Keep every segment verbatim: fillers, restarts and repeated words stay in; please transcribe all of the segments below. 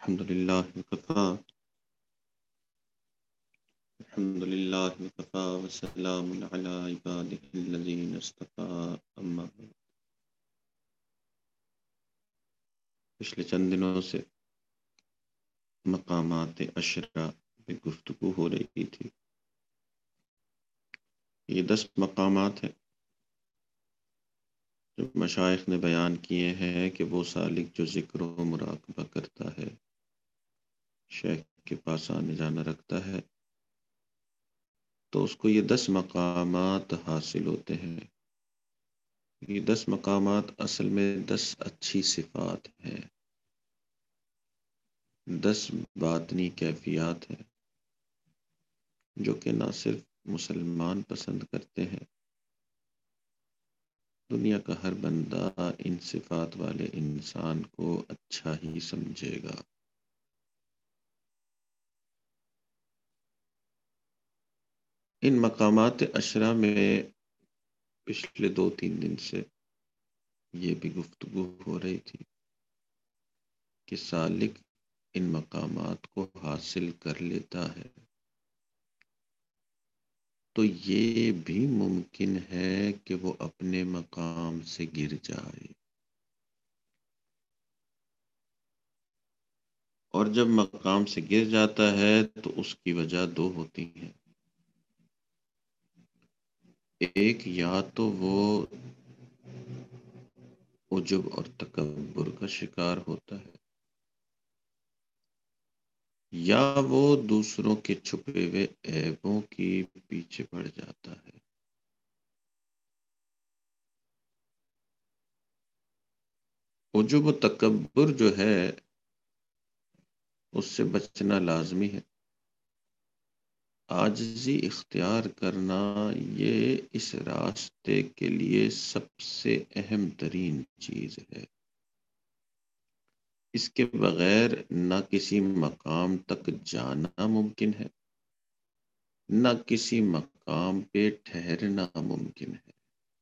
الحمد لله وكفى الحمد لله وكفى وسلام على عباده الذين اصطفى أما بعد۔ پچھلے چند دنوں سے مقامات عشرہ پہ گفتگو ہو رہی تھی۔ یہ دس مقامات ہیں جو مشائخ نے بیان کیے ہیں کہ وہ سالک جو ذکر و مراقبہ کرتا ہے، شیخ کے پاس آنے جانا رکھتا ہے، تو اس کو یہ دس مقامات حاصل ہوتے ہیں۔ یہ دس مقامات اصل میں دس اچھی صفات ہیں، دس باطنی کیفیات ہیں جو کہ نہ صرف مسلمان پسند کرتے ہیں، دنیا کا ہر بندہ ان صفات والے انسان کو اچھا ہی سمجھے گا۔ ان مقامات عشرہ میں پچھلے دو تین دن سے یہ بھی گفتگو ہو رہی تھی کہ سالک ان مقامات کو حاصل کر لیتا ہے تو یہ بھی ممکن ہے کہ وہ اپنے مقام سے گر جائے، اور جب مقام سے گر جاتا ہے تو اس کی وجہ دو ہوتی ہیں۔ ایک، یا تو وہ عجب اور تکبر کا شکار ہوتا ہے، یا وہ دوسروں کے چھپے ہوئے عیبوں کی پیچھے پڑ جاتا ہے۔ عجب و تکبر جو ہے اس سے بچنا لازمی ہے۔ عاجزی اختیار کرنا یہ اس راستے کے لیے سب سے اہم ترین چیز ہے۔ اس کے بغیر نہ کسی مقام تک جانا ممکن ہے، نہ کسی مقام پہ ٹھہرنا ممکن ہے۔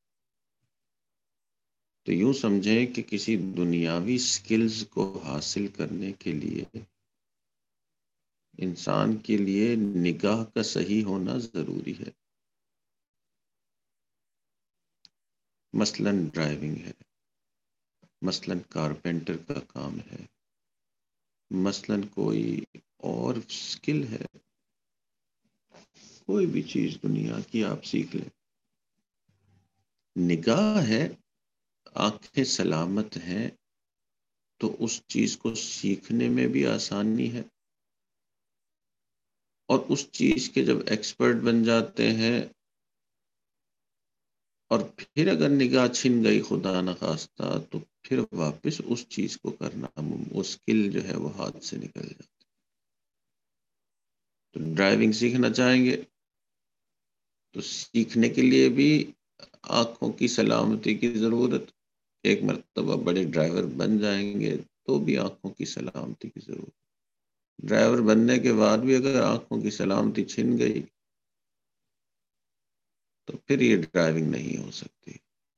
تو یوں سمجھیں کہ کسی دنیاوی سکلز کو حاصل کرنے کے لیے انسان کے لیے نگاہ کا صحیح ہونا ضروری ہے۔ مثلاً ڈرائیونگ ہے، مثلاً کارپینٹر کا کام ہے، مثلاً کوئی اور سکل ہے، کوئی بھی چیز دنیا کی آپ سیکھ لیں۔ نگاہ ہے، آنکھیں سلامت ہیں تو اس چیز کو سیکھنے میں بھی آسانی ہے، اور اس چیز کے جب ایکسپرٹ بن جاتے ہیں اور پھر اگر نگاہ چھن گئی خدا نخواستہ تو پھر واپس اس چیز کو کرنا، وہ سکل جو ہے وہ ہاتھ سے نکل جاتی۔ تو ڈرائیونگ سیکھنا چاہیں گے تو سیکھنے کے لیے بھی آنکھوں کی سلامتی کی ضرورت، ایک مرتبہ بڑے ڈرائیور بن جائیں گے تو بھی آنکھوں کی سلامتی کی ضرورت۔ ڈرائیور بننے کے بعد بھی اگر آنکھوں کی سلامتی چھن گئی تو پھر یہ ڈرائیونگ نہیں ہو سکتی۔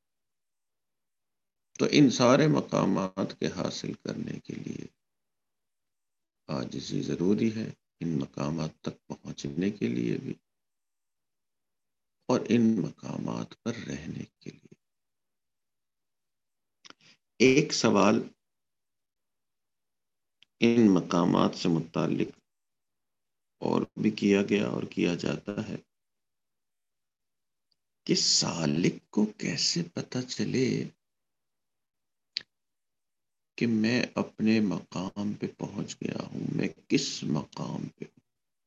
تو ان سارے مقامات کے حاصل کرنے کے لیے عاجزی ضروری ہے، ان مقامات تک پہنچنے کے لیے بھی اور ان مقامات پر رہنے کے لیے۔ ایک سوال ان مقامات سے متعلق اور بھی کیا گیا اور کیا جاتا ہے کہ سالک کو کیسے پتہ چلے کہ میں اپنے مقام پہ پہنچ گیا ہوں، میں کس مقام پہ ہوں۔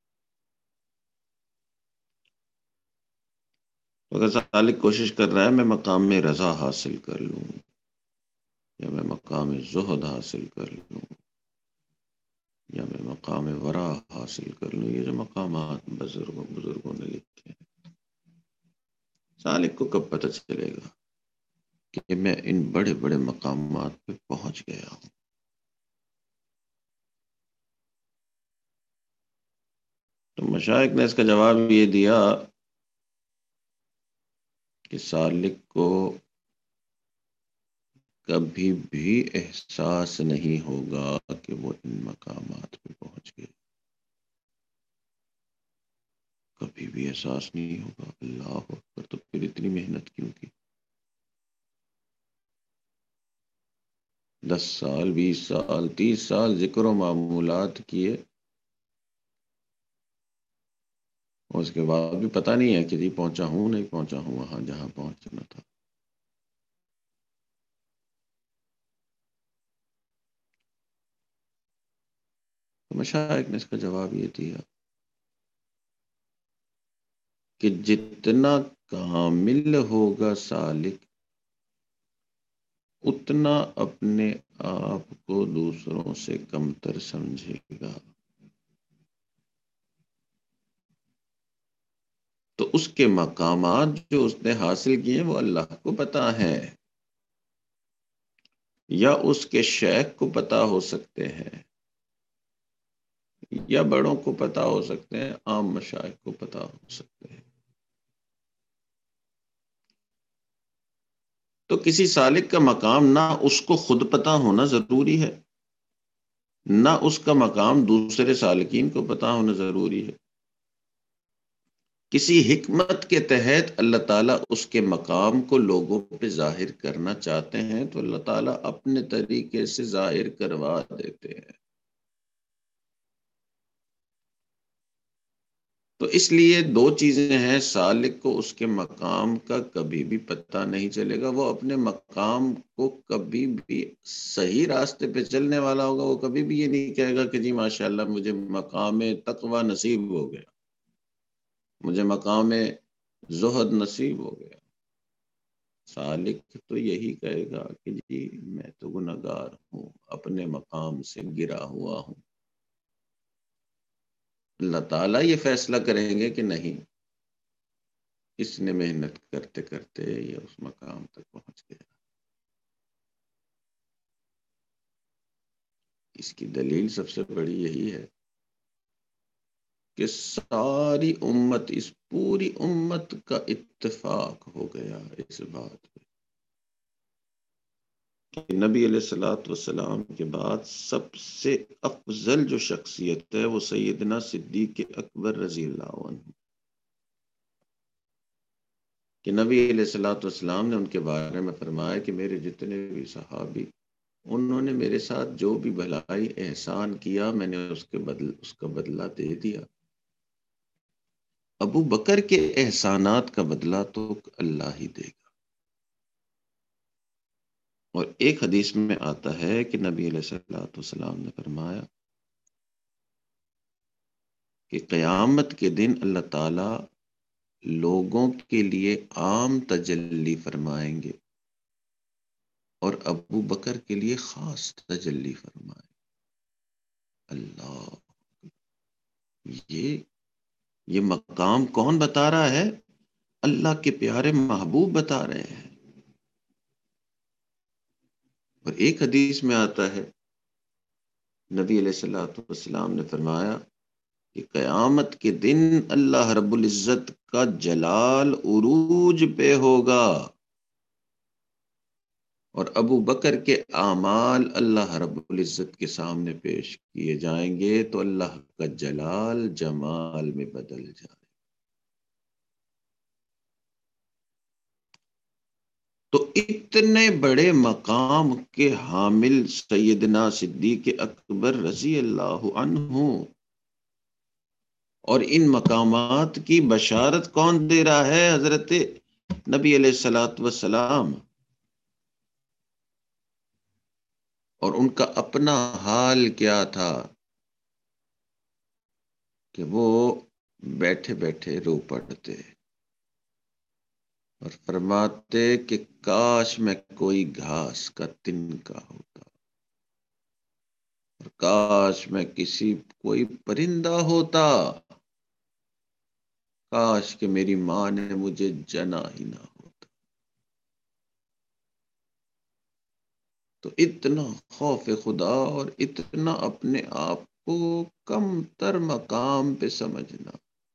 اگر سالک کوشش کر رہا ہے میں مقام میں رضا حاصل کر لوں، یا میں مقام زہد حاصل کر لوں، یا میں مقام ورا حاصل کر لوں، یہ جو مقامات بزرگوں بزرگوں نے لکھے ہیں، سالک کو کب پتہ چلے گا کہ میں ان بڑے بڑے مقامات پہ پہنچ گیا ہوں؟ تو مشائخ نے اس کا جواب یہ دیا کہ سالک کو کبھی بھی احساس نہیں ہوگا کہ وہ ان مقامات پہ پہنچ گئے، کبھی بھی احساس نہیں ہوگا اللہ اکبر تو پھر اتنی محنت کیوں کی؟ دس سال بیس سال تیس سال ذکر و معمولات کیے، اور اس کے بعد بھی پتہ نہیں ہے کہ جی پہنچا ہوں نہیں پہنچا ہوں وہاں جہاں پہنچنا تھا۔ تو مشائخ نے اس کا جواب یہ دیا کہ جتنا کامل ہوگا سالک، اتنا اپنے آپ کو دوسروں سے کمتر سمجھے گا، تو اس کے مقامات جو اس نے حاصل کیے وہ اللہ کو پتہ ہے، یا اس کے شیخ کو پتہ ہو سکتے ہیں، یا بڑوں کو پتہ ہو سکتے ہیں، عام مشائخ کو پتہ ہو سکتے ہیں۔ تو کسی سالک کا مقام نہ اس کو خود پتہ ہونا ضروری ہے، نہ اس کا مقام دوسرے سالکین کو پتہ ہونا ضروری ہے۔ کسی حکمت کے تحت اللہ تعالیٰ اس کے مقام کو لوگوں پہ ظاہر کرنا چاہتے ہیں تو اللہ تعالیٰ اپنے طریقے سے ظاہر کروا دیتے ہیں۔ تو اس لیے دو چیزیں ہیں، سالک کو اس کے مقام کا کبھی بھی پتہ نہیں چلے گا، وہ اپنے مقام کو کبھی بھی صحیح راستے پہ چلنے والا ہوگا، وہ کبھی بھی یہ نہیں کہے گا کہ جی ماشاءاللہ مجھے مقام تقوی نصیب ہو گیا، مجھے مقام زہد نصیب ہو گیا۔ سالک تو یہی کہے گا کہ جی میں تو گنہگار ہوں، اپنے مقام سے گرا ہوا ہوں۔ اللہ تعالیٰ یہ فیصلہ کریں گے کہ نہیں، اس نے محنت کرتے کرتے یہ اس مقام تک پہنچ گیا۔ اس کی دلیل سب سے بڑی یہی ہے کہ ساری امت، اس پوری امت کا اتفاق ہو گیا اس بات پہ کہ نبی علیہ الصلوۃ والسلام کے بعد سب سے افضل جو شخصیت ہے وہ سیدنا صدیق اکبر رضی اللہ عنہ، کہ نبی علیہ الصلوۃ والسلام نے ان کے بارے میں فرمایا کہ میرے جتنے بھی صحابی، انہوں نے میرے ساتھ جو بھی بھلائی احسان کیا میں نے اس کے بدل اس کا بدلہ دے دیا۔ ابو بکر کے احسانات کا بدلہ تو اللہ ہی دے گا۔ اور ایک حدیث میں آتا ہے کہ نبی علیہ الصلوۃ والسلام نے فرمایا کہ قیامت کے دن اللہ تعالی لوگوں کے لیے عام تجلی فرمائیں گے اور ابو بکر کے لیے خاص تجلی فرمائیں۔ اللہ، یہ یہ مقام کون بتا رہا ہے؟ اللہ کے پیارے محبوب بتا رہے ہیں۔ اور ایک حدیث میں آتا ہے نبی علیہ الصلوۃ والسلام نے فرمایا کہ قیامت کے دن اللہ رب العزت کا جلال عروج پہ ہوگا اور ابو بکر کے اعمال اللہ رب العزت کے سامنے پیش کیے جائیں گے تو اللہ کا جلال جمال میں بدل جائے۔ تو اتنے بڑے مقام کے حامل سیدنا صدیق اکبر رضی اللہ عنہ، اور ان مقامات کی بشارت کون دے رہا ہے؟ حضرت نبی علیہ الصلوۃ والسلام۔ اور ان کا اپنا حال کیا تھا کہ وہ بیٹھے بیٹھے رو پڑتے اور فرماتے کہ کاش میں کوئی گھاس کا تنکا ہوتا، اور کاش میں کسی کوئی پرندہ ہوتا، کاش کہ میری ماں نے مجھے جنا ہی نہ ہوتا۔ تو اتنا خوف خدا اور اتنا اپنے آپ کو کم تر مقام پہ سمجھنا۔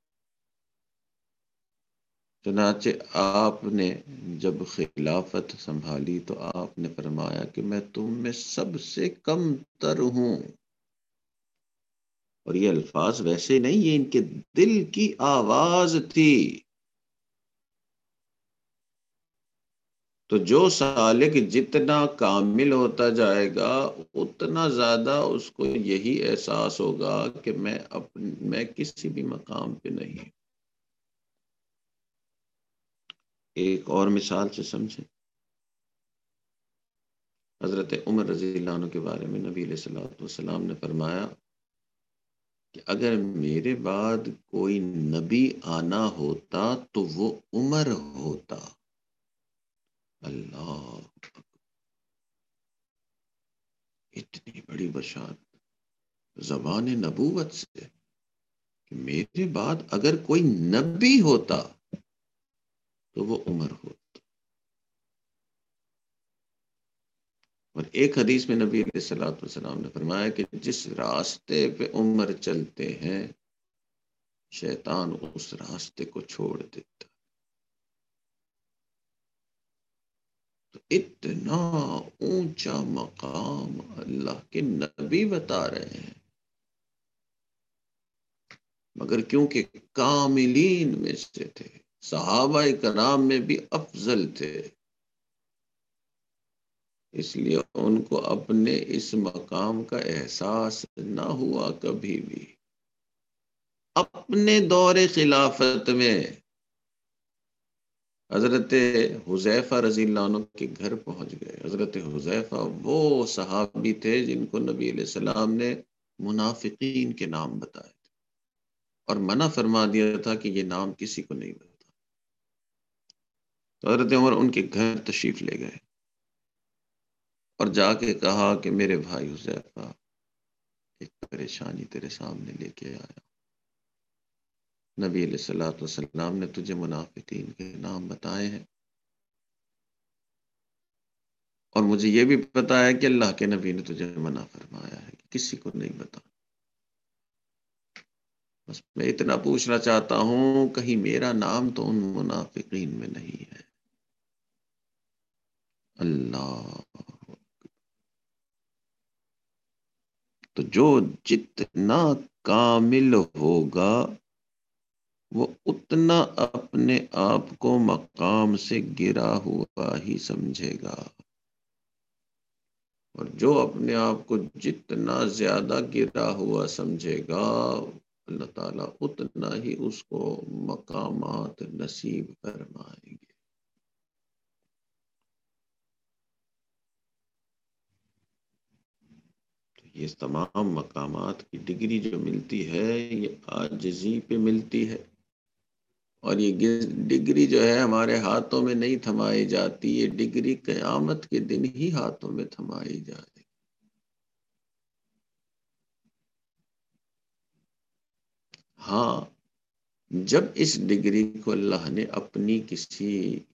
چنانچہ آپ نے جب خلافت سنبھالی تو آپ نے فرمایا کہ میں تم میں سب سے کم تر ہوں، اور یہ الفاظ ویسے نہیں، یہ ان کے دل کی آواز تھی۔ تو جو سالک جتنا کامل ہوتا جائے گا اتنا زیادہ اس کو یہی احساس ہوگا کہ میں اپن میں کسی بھی مقام پہ نہیں۔ ایک اور مثال سے سمجھیں، حضرت عمر رضی اللہ عنہ کے بارے میں نبی علیہ الصلوۃ والسلام نے فرمایا کہ اگر میرے بعد کوئی نبی آنا ہوتا تو وہ عمر ہوتا۔ اللہ، اتنی بڑی بشارت زبان نبوت سے کہ میرے بعد اگر کوئی نبی ہوتا تو وہ عمر ہوتا۔ اور ایک حدیث میں نبی علیہ الصلوۃ والسلام نے فرمایا کہ جس راستے پہ عمر چلتے ہیں شیطان اس راستے کو چھوڑ دیتا۔ تو اتنا اونچا مقام اللہ کے نبی بتا رہے ہیں، مگر کیونکہ کاملین میں سے تھے، صحابہ کرام میں بھی افضل تھے، اس لیے ان کو اپنے اس مقام کا احساس نہ ہوا کبھی بھی۔ اپنے دور خلافت میں حضرت حذیفہ رضی اللہ عنہ کے گھر پہنچ گئے۔ حضرت حذیفہ وہ صحابی تھے جن کو نبی علیہ السلام نے منافقین کے نام بتائے تھے اور منع فرما دیا تھا کہ یہ نام کسی کو نہیں بتا۔ تو حضرت عمر ان کے گھر تشریف لے گئے اور جا کے کہا کہ میرے بھائی حذیفہ ایک پریشانی تیرے سامنے لے کے آیا، نبی علیہ الصلوۃ والسلام نے تجھے منافقین کے نام بتائے ہیں، اور مجھے یہ بھی پتا ہے کہ اللہ کے نبی نے تجھے منع فرمایا ہے کہ کسی کو نہیں بتا۔ بس میں اتنا پوچھنا چاہتا ہوں کہیں میرا نام تو ان منافقین میں نہیں ہے۔ اللہ، تو جو جتنا کامل ہوگا وہ اتنا اپنے آپ کو مقام سے گرا ہوا ہی سمجھے گا، اور جو اپنے آپ کو جتنا زیادہ گرا ہوا سمجھے گا اللہ تعالیٰ اتنا ہی اس کو مقامات نصیب فرمائیں گے۔ یہ تمام مقامات کی ڈگری جو ملتی ہے یہ عاجزی پہ ملتی ہے، اور یہ ڈگری جو ہے ہمارے ہاتھوں میں نہیں تھمائی جاتی، یہ ڈگری قیامت کے دن ہی ہاتھوں میں تھمائی جائے۔ ہاں، جب اس ڈگری کو اللہ نے اپنی کسی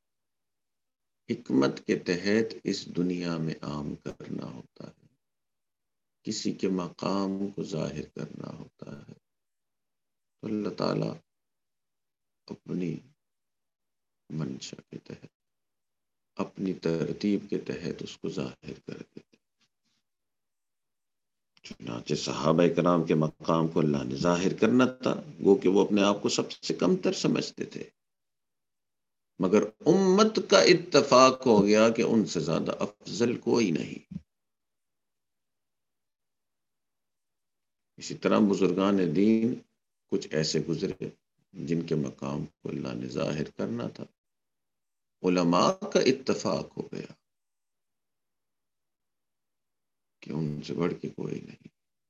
حکمت کے تحت اس دنیا میں عام کرنا ہوتا ہے، کسی کے مقام کو ظاہر کرنا ہوتا ہے، تو اللہ تعالیٰ اپنی منشا کے تحت اپنی ترتیب کے تحت اس کو ظاہر کر دیتے۔ چنانچہ صحابہ کرام کے مقام کو اللہ نے ظاہر کرنا تھا، وہ کہ وہ اپنے آپ کو سب سے کم تر سمجھتے تھے، مگر امت کا اتفاق ہو گیا کہ ان سے زیادہ افضل کوئی نہیں۔ اسی طرح بزرگان دین کچھ ایسے گزرے جن کے مقام کو اللہ نے ظاہر کرنا تھا، علماء کا اتفاق ہو گیا کہ ان سے بڑھ کے کوئی نہیں۔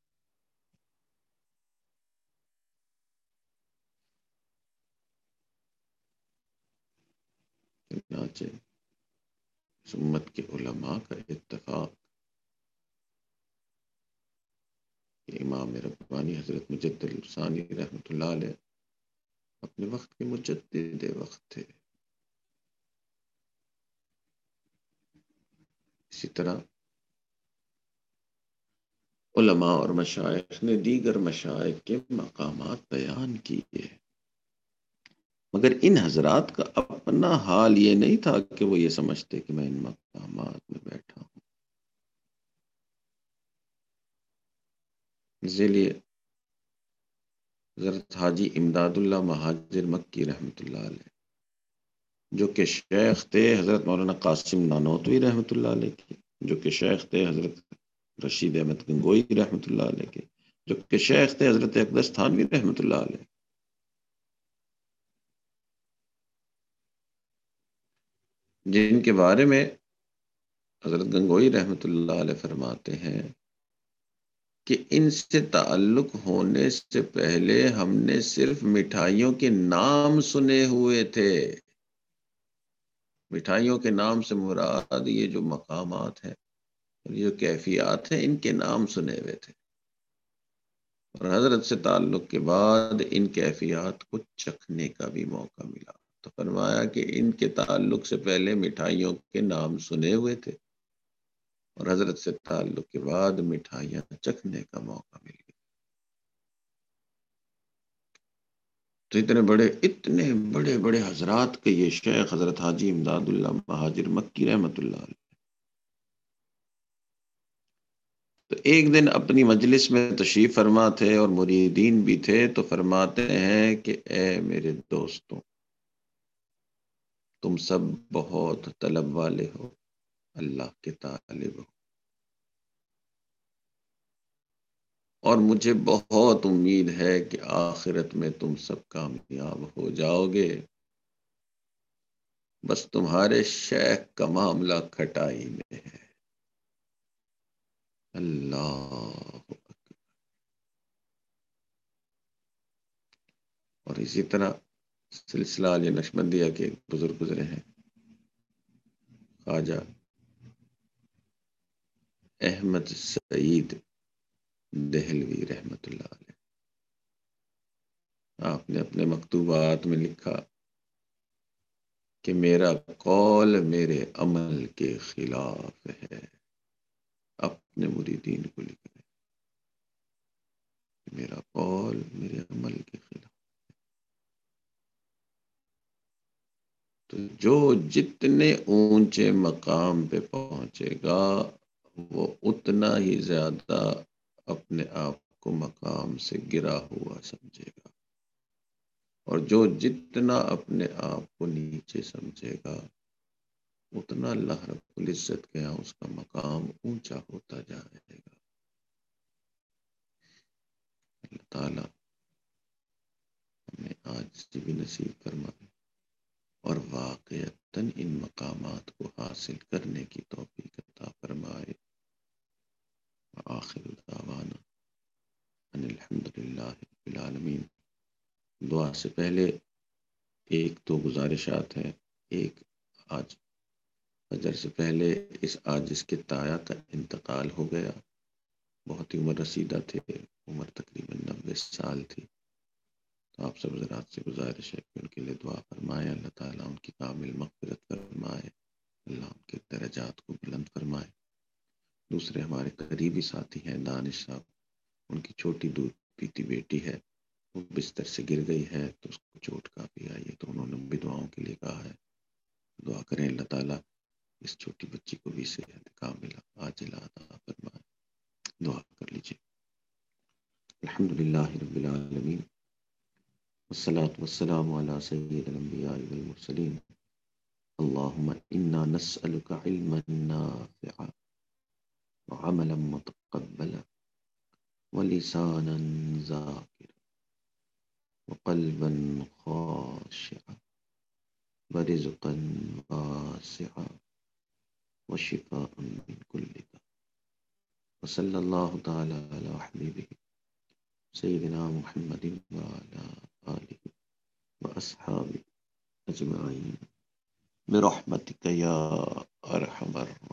چنانچہ اس امت کے علماء کا اتفاق کہ امام ربانی حضرت مجدد الثانی رحمۃ اللہ علیہ اپنے وقت کے مجدد وقت تھے۔ اسی طرح علماء اور مشائخ نے دیگر مشائخ کے مقامات بیان کیے، مگر ان حضرات کا اپنا حال یہ نہیں تھا کہ وہ یہ سمجھتے کہ میں ان مقامات میں بیٹھا ہوں۔ اسی لیے حضرت حاجی امداد اللہ مہاجر مکی رحمۃ اللہ علیہ، جو کہ شیخ تھے حضرت مولانا قاسم نانوتوی رحمۃ اللہ علیہ کے، جو کہ شیخ تھے حضرت رشید احمد گنگوئی رحمۃ اللہ علیہ کے، جو کہ شیخ تھے حضرت اقدس تھانوی رحمۃ اللہ علیہ، جن کے بارے میں حضرت گنگوئی رحمۃ اللہ علیہ فرماتے ہیں کہ ان سے تعلق ہونے سے پہلے ہم نے صرف مٹھائیوں کے نام سنے ہوئے تھے۔ مٹھائیوں کے نام سے مراد یہ جو مقامات ہیں، یہ جو کیفیات ہیں، ان کے نام سنے ہوئے تھے، اور حضرت سے تعلق کے بعد ان کیفیات کو چکھنے کا بھی موقع ملا، تو فرمایا کہ ان کے تعلق سے پہلے مٹھائیوں کے نام سنے ہوئے تھے، اور حضرت سے تعلق کے بعد مٹھائیاں چکھنے کا موقع مل گیا۔ تو اتنے بڑے اتنے بڑے بڑے حضرات کے یہ شیخ حضرت حاجی امداد اللہ مہاجر مکی رحمۃ اللہ علیہ، تو ایک دن اپنی مجلس میں تشریف فرما تھے اور مریدین بھی تھے، تو فرماتے ہیں کہ اے میرے دوستوں، تم سب بہت طلب والے ہو، اللہ کے طالب ہو، اور مجھے بہت امید ہے کہ آخرت میں تم سب کامیاب ہو جاؤ گے، بس تمہارے شیخ کا معاملہ کھٹائی میں ہے۔ اللہ، اور اسی طرح سلسلہ علی نقشبندیہ کے ایک بزرگ گزرے ہیں، خواجہ احمد سعید دہلوی رحمۃ اللہ علیہ، آپ نے اپنے مکتوبات میں لکھا کہ میرا قول میرے عمل کے خلاف ہے، اپنے مریدین کو لکھ رہے ہیں میرا قول میرے عمل کے خلاف۔ تو جو جتنے اونچے مقام پہ پہنچے گا وہ اتنا ہی زیادہ اپنے آپ کو مقام سے گرا ہوا سمجھے گا، اور جو جتنا اپنے آپ کو نیچے سمجھے گا اتنا اللہ رب العزت کے یہاں اس کا مقام اونچا ہوتا جائے گا۔ اللہ تعالیٰ ہمیں آج سے بھی نصیب فرمائے اور واقعتاً ان مقامات کو حاصل کرنے کی توفیق عطا فرمائے۔ آخر دعوانا ان الحمد للہ رب العالمین۔ دعا سے پہلے ایک دو گزارشات ہیں۔ ایک، آج فجر سے پہلے اس عاجز کے تایا کا انتقال ہو گیا، بہت ہی عمر رسیدہ تھے، عمر تقریباً نبے سال تھی، تو آپ سب حضرات سے گزارش ہے کہ ان کے لیے دعا فرمائے، اللہ تعالیٰ ان کی کامل مغفرت فرمائے، اللہ ان کے درجات کو بلند فرمائے۔ دوسرے ہمارے قریبی ساتھی ہیں دانش صاحب، ان کی چھوٹی دودھ پیتی بیٹی ہے، وہ بستر سے گر گئی ہے تو اس کو چوٹ کافی آئی ہے، تو انہوں نے بھی دعاؤں کے لیے کہا ہے، دعا کریں اللہ تعالیٰ اس چھوٹی بچی کو بھی صحت کاملہ عاجلہ عطا فرمائے۔ دعا کر لیجیے۔ الحمدللہ رب العالمین، والصلاة والسلام على سید الانبیاء والمرسلین، اللہم انا نسألک علما نافعا وعملا متقبلا ولسانا ذاکرا وقلبا خاشعا ورزقا واسعا وشفاء من كل داء، وصلی اللہ تعالی علی حبیبہ سیدنا محمد وعلی آلہ وأصحابه أجمعين برحمتك يا أرحم الراحمين۔